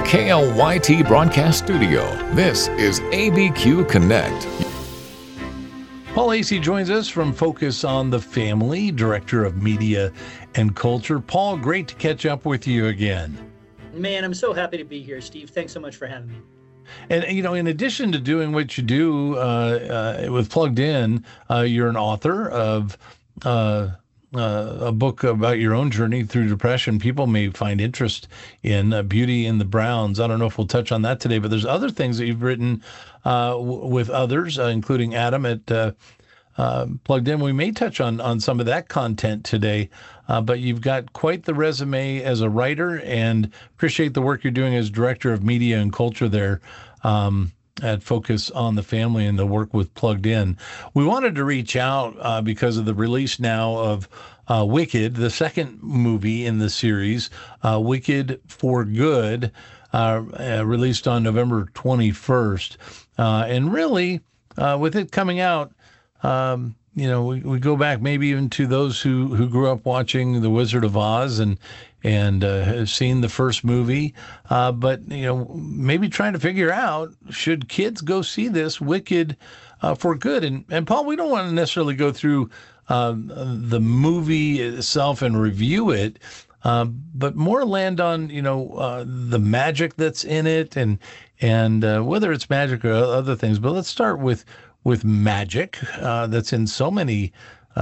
KLYT Broadcast Studio, this is ABQ Connect. Paul Asay joins us from Focus on the Family, Director of Media and Culture. Paul, great to catch up with you again. Man, I'm so happy to be here, Steve. Thanks so much for having me. And, you know, in addition to doing what you do with Plugged In, you're an author of a book about your own journey through depression. People may find interest in Beauty and the Browns. I don't know if we'll touch on that today, but there's other things that you've written with others, including Adam at Plugged In. We may touch on some of that content today, but you've got quite the resume as a writer, and appreciate the work you're doing as Director of Media and Culture there at Focus on the Family and the work with Plugged In. We wanted to reach out because of the release now of Wicked, the second movie in the series, Wicked for Good, released on November 21st. And really, with it coming out, we go back maybe even to those who grew up watching The Wizard of Oz and have seen the first movie, but maybe trying to figure out, should kids go see this Wicked for Good? And Paul, we don't want to necessarily go through the movie itself and review it, but more land on the magic that's in it and whether it's magic or other things. But let's start with magic that's in so many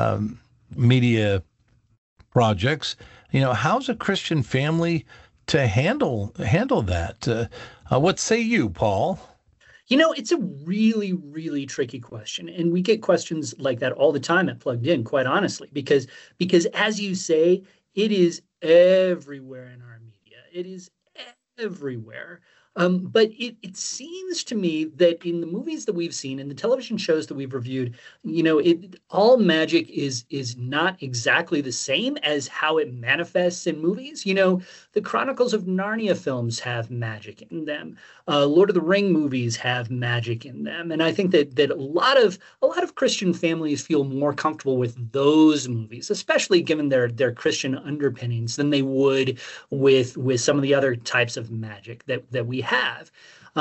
media projects. How's a Christian family to handle that? What say you, Paul? It's a really, really tricky question. And we get questions like that all the time at Plugged In, quite honestly, because as you say, it is everywhere in our media. It is everywhere. But it seems to me that in the movies that we've seen, in the television shows that we've reviewed, all magic is not exactly the same as how it manifests in movies. The Chronicles of Narnia films have magic in them. Lord of the Ring movies have magic in them, and I think that a lot of Christian families feel more comfortable with those movies, especially given their Christian underpinnings, than they would with some of the other types of magic that we have.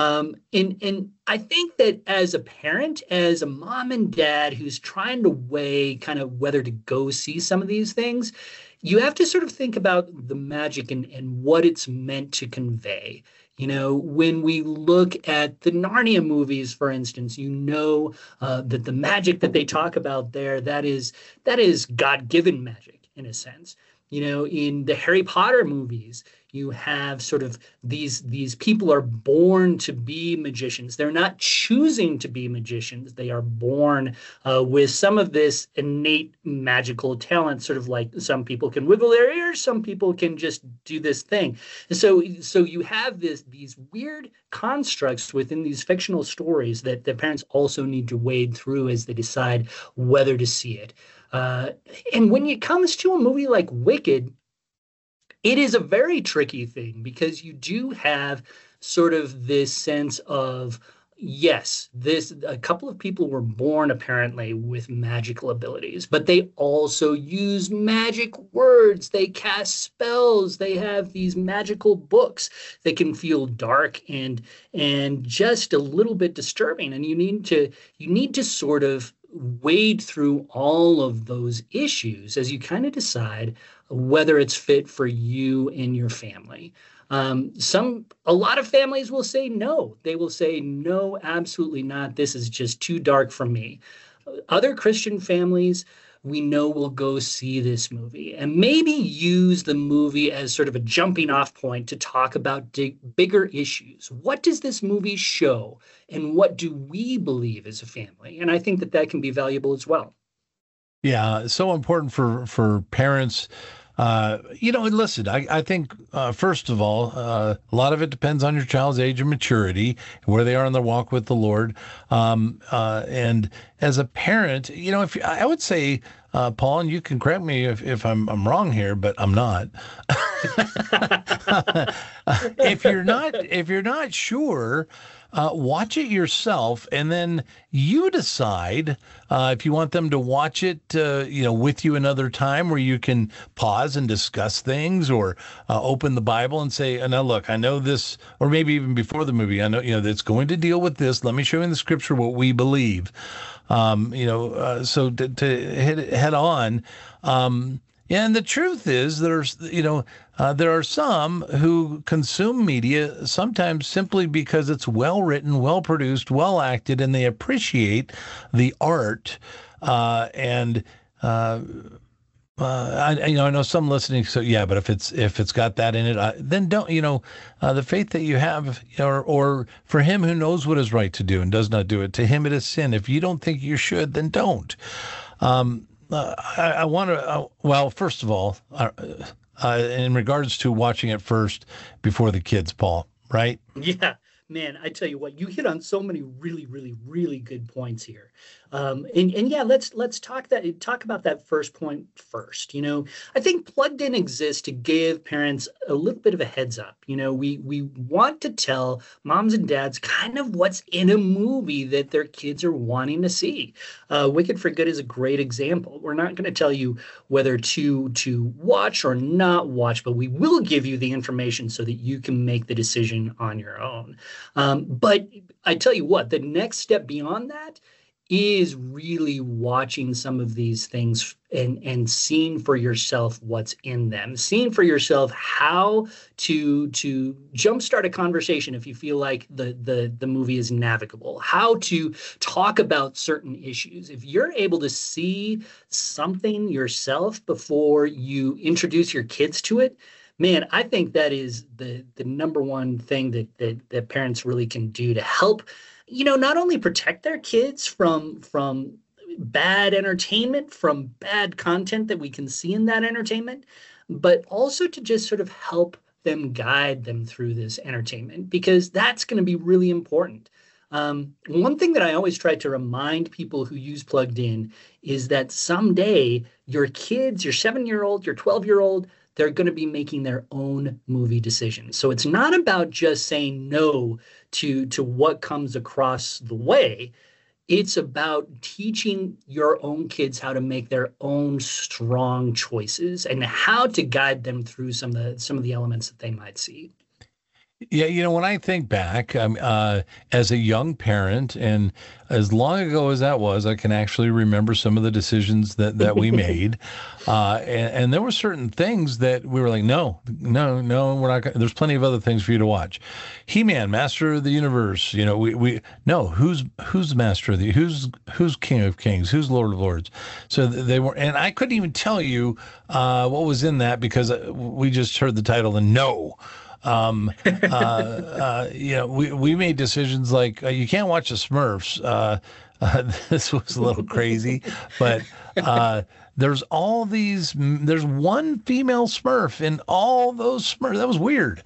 And I think that as a parent, as a mom and dad who's trying to weigh kind of whether to go see some of these things, you have to sort of think about the magic and what it's meant to convey. When we look at the Narnia movies, for instance, that the magic that they talk about there, that is God-given magic in a sense. In the Harry Potter movies, you have sort of these people are born to be magicians. They're not choosing to be magicians. They are born with some of this innate magical talent, sort of like some people can wiggle their ears, some people can just do this thing. And so you have these weird constructs within these fictional stories that the parents also need to wade through as they decide whether to see it. And when it comes to a movie like Wicked, it is a very tricky thing because you do have sort of this sense of, yes, a couple of people were born apparently with magical abilities, but they also use magic words. They cast spells. They have these magical books that can feel dark and just a little bit disturbing. And you need to sort of wade through all of those issues as you kind of decide whether it's fit for you and your family. A lot of families will say no. They will say, no, absolutely not. This is just too dark for me. Other Christian families, we know, will go see this movie and maybe use the movie as sort of a jumping off point to talk about bigger issues. What does this movie show? And what do we believe as a family? And I think that can be valuable as well. Yeah, so important for parents. Listen, I think, first of all, a lot of it depends on your child's age and maturity, where they are in their walk with the Lord. And as a parent, I would say, Paul, and you can correct me if I'm wrong here, but I'm not. If you're not sure, watch it yourself, and then you decide if you want them to watch it, with you another time where you can pause and discuss things, or open the Bible and say, "Now look, I know this," or maybe even before the movie, I know that's going to deal with this. Let me show you in the Scripture what we believe. So to hit it head on. And the truth is, there are some who consume media sometimes simply because it's well written, well produced, well acted, and they appreciate the art. I know some listening. So yeah, but if it's got that in it, then don't. The faith that you have, or for him who knows what is right to do and does not do it, to him it is sin. If you don't think you should, then don't. I want to, well, first of all, in regards to watching it first before the kids, Paul, right? Yeah, man, I tell you what, you hit on so many really, really, really good points here. And yeah, let's talk about that first point first. I think Plugged In exists to give parents a little bit of a heads up. We want to tell moms and dads kind of what's in a movie that their kids are wanting to see. Wicked for Good is a great example. We're not going to tell you whether to watch or not watch, but we will give you the information so that you can make the decision on your own. But I tell you what, the next step beyond that is really watching some of these things and seeing for yourself what's in them, seeing for yourself how to jumpstart a conversation if you feel like the movie is navigable, how to talk about certain issues. If you're able to see something yourself before you introduce your kids to it, man, I think that is the number one thing that parents really can do to help, not only protect their kids from bad entertainment, from bad content that we can see in that entertainment, but also to just sort of help them, guide them through this entertainment, because that's going to be really important. One thing that I always try to remind people who use Plugged In is that someday your kids, your 7-year-old, your 12-year-old, they're going to be making their own movie decisions. So it's not about just saying no to what comes across the way. It's about teaching your own kids how to make their own strong choices and how to guide them through some of the elements that they might see. Yeah, when I think back, as a young parent, and as long ago as that was, I can actually remember some of the decisions that we made. And there were certain things that we were like, no, we're not gonna, there's plenty of other things for you to watch. He-Man, Master of the Universe, who's Master of the, who's King of Kings, who's Lord of Lords. So they were, and I couldn't even tell you what was in that because we just heard the title and no. We made decisions like you can't watch the Smurfs. This was a little crazy, but there's there's one female Smurf in all those Smurfs. That was weird.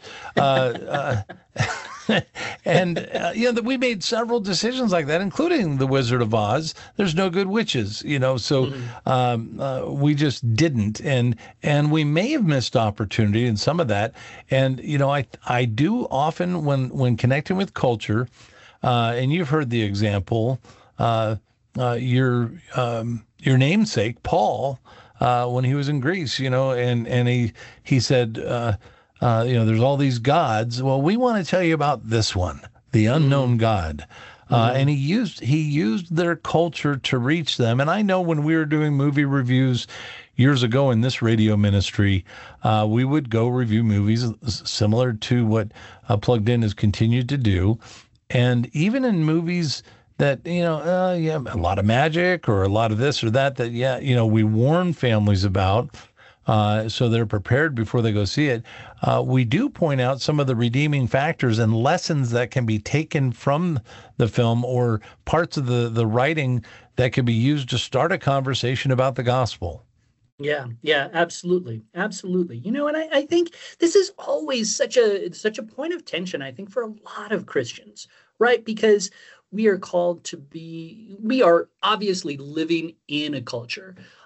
And we made several decisions like that, including The Wizard of Oz. There's no good witches, so we just didn't. And we may have missed opportunity in some of that. And, I do often when connecting with culture, and you've heard the example, your namesake, Paul, when he was in Greece, and he said, there's all these gods. Well, we want to tell you about this one, the unknown God. And he used their culture to reach them. And I know when we were doing movie reviews years ago in this radio ministry, we would go review movies similar to what Plugged In has continued to do. And even in movies that, a lot of magic or a lot of this or that, we warn families about, so they're prepared before they go see it. We do point out some of the redeeming factors and lessons that can be taken from the film or parts of the writing that can be used to start a conversation about the gospel. Yeah, absolutely. Absolutely. And I think this is always such a point of tension, I think, for a lot of Christians, right? Because we are called to we are obviously living in a culture.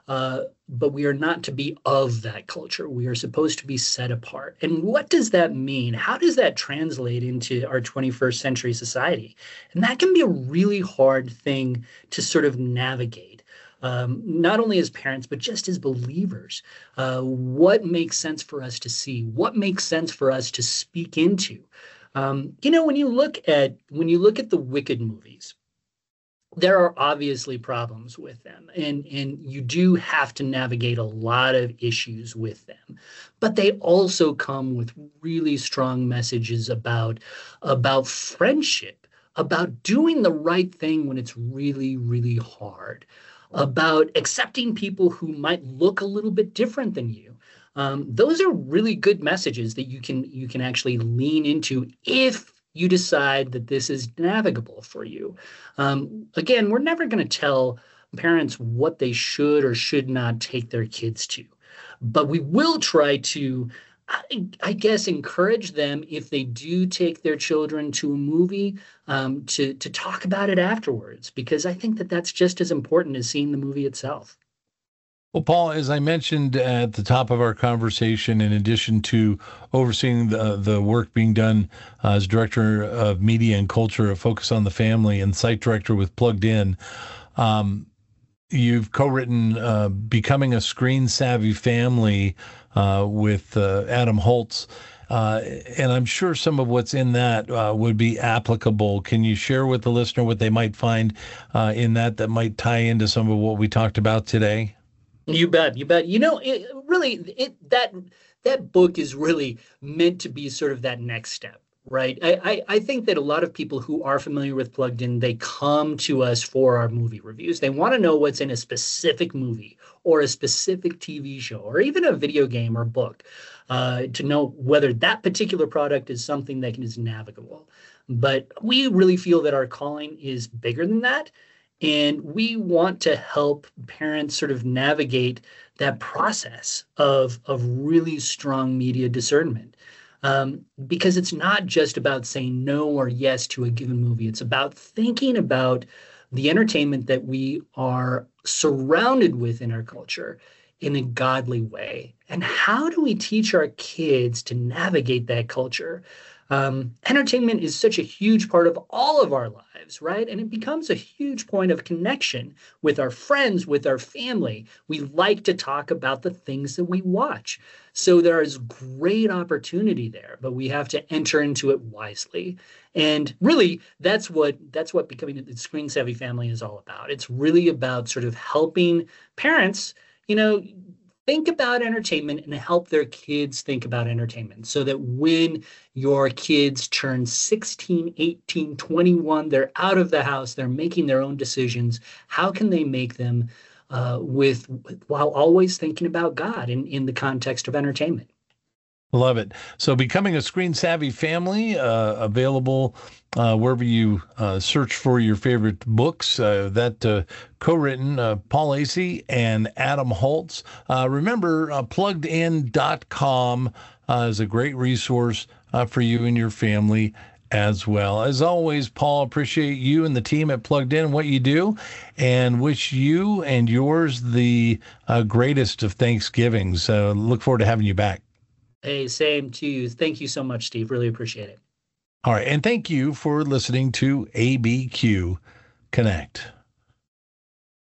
but we are not to be of that culture. We are supposed to be set apart. And what does that mean? How does that translate into our 21st century society? And that can be a really hard thing to sort of navigate. Not only as parents, but just as believers. What makes sense for us to see? What makes sense for us to speak into? When you look at the Wicked movies, there are obviously problems with them, and you do have to navigate a lot of issues with them. But they also come with really strong messages about friendship, about doing the right thing when it's really, really hard, about accepting people who might look a little bit different than you. Those are really good messages that you can actually lean into if you decide that this is navigable for you. Again, we're never going to tell parents what they should or should not take their kids to, but we will try to, I guess, encourage them if they do take their children to a movie to talk about it afterwards, because I think that that's just as important as seeing the movie itself. Well, Paul, as I mentioned at the top of our conversation, in addition to overseeing the work being done as Director of Media and Culture at Focus on the Family and Site Director with Plugged In, you've co-written Becoming a Screen Savvy Family with Adam Holtz. And I'm sure some of what's in that would be applicable. Can you share with the listener what they might find in that might tie into some of what we talked about today? You bet. That book is really meant to be sort of that next step, right? I think that a lot of people who are familiar with Plugged In, they come to us for our movie reviews. They want to know what's in a specific movie or a specific TV show or even a video game or book to know whether that particular product is something that is navigable. But we really feel that our calling is bigger than that. And we want to help parents sort of navigate that process of really strong media discernment. Because it's not just about saying no or yes to a given movie. It's about thinking about the entertainment that we are surrounded with in our culture in a godly way. And how do we teach our kids to navigate that culture? Entertainment is such a huge part of all of our lives, right? And it becomes a huge point of connection with our friends, with our family. We like to talk about the things that we watch. So there is great opportunity there, but we have to enter into it wisely. And really, that's what Becoming a Screen Savvy Family is all about. It's really about sort of helping parents, think about entertainment and help their kids think about entertainment so that when your kids turn 16, 18, 21, they're out of the house, they're making their own decisions. How can they make them while always thinking about God in the context of entertainment? Love it. So Becoming a Screen Savvy Family, available wherever you search for your favorite books. That co-written, Paul Asay and Adam Holtz. Remember, pluggedin.com is a great resource for you and your family as well. As always, Paul, appreciate you and the team at Plugged In, what you do, and wish you and yours the greatest of Thanksgivings. So look forward to having you back. Hey, same to you. Thank you so much, Steve. Really appreciate it. All right. And thank you for listening to ABQ Connect.